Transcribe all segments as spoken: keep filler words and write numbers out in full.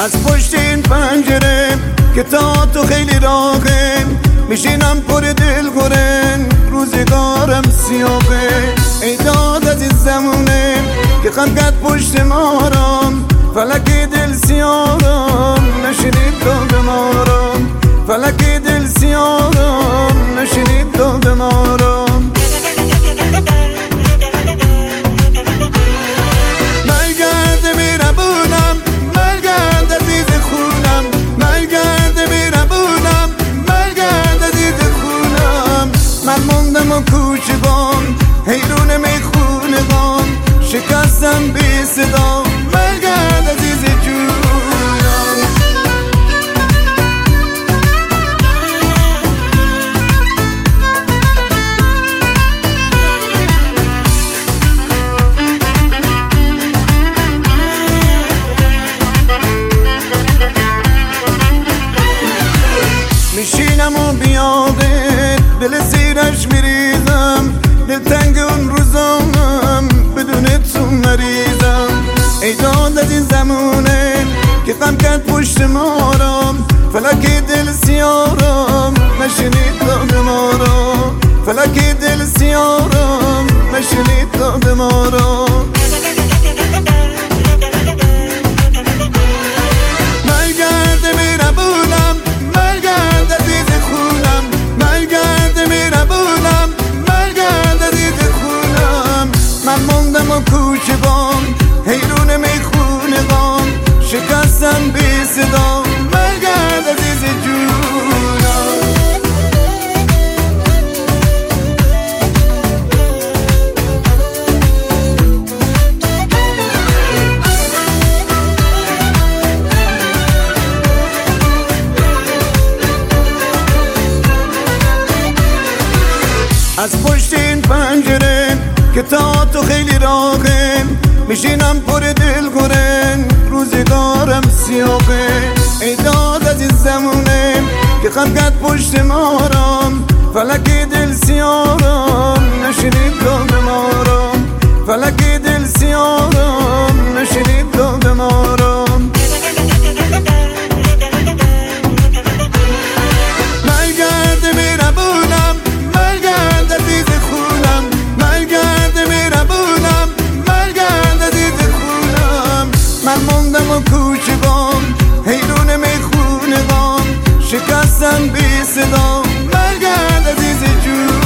از پشت این پنجره که تا تو خیلی راهه، میشینم پر دل گرن روزگارم سیاهه. ای داد از این زمونه که خم کرد پشت مارم، فلک دل سیارم نشنید داد مارم، فلک دل سیارم نشنید داد مارم. مرگرد میربونم، مرگرد عزیز خونم، مرگرد میربونم، مرگرد عزیز خونم. من موندم و کوچگام حیرون میخونگام، شکستم بی صدا، مرگرد عزیز جونم. میشینم و بیادت دل سیرش میریزم، دل تنگ اون روزامم بدون تو مریضم. ای داد از این زمونه که غم کرد پشت مارم، فلک دل سیارم نشنید داد مارم، فلک دل سیارم نشنید داد مارم. مرگرد میربونم، مرگرد عزیز خونم، مرگرد میربونم، مرگرد عزیز خونم. من موندم و کوچگام حیرون میخونگام، شکستم بی صدا، مرگرد عزیز جونم. از پشت این پنجره که تا تو خیلی راهه، میشینم پر دل گرن روزگارم سیاهه. ای داد از این زمونه که غم کرد پشت مارم، فلک دل سیارم نشنید داد مارم، فلک دل سیارم نشنید داد مارم. مرگرد میربونم، مرگرد عزیز خونم، مرگرد میربونم، مرگرد عزیز خونم. من موندم و کوچگام حیرون میخونگام، شکستم بی صدا، مرگرد عزیز جونم.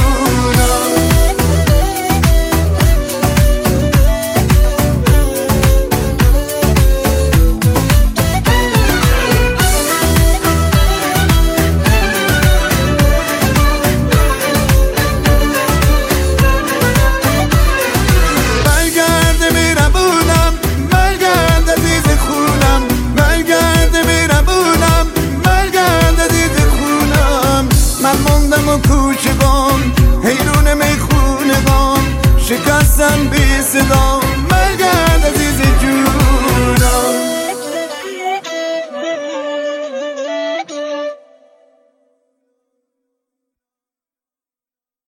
من موندم و کوچگام حیرون میخونگام، شکستم بی صدا،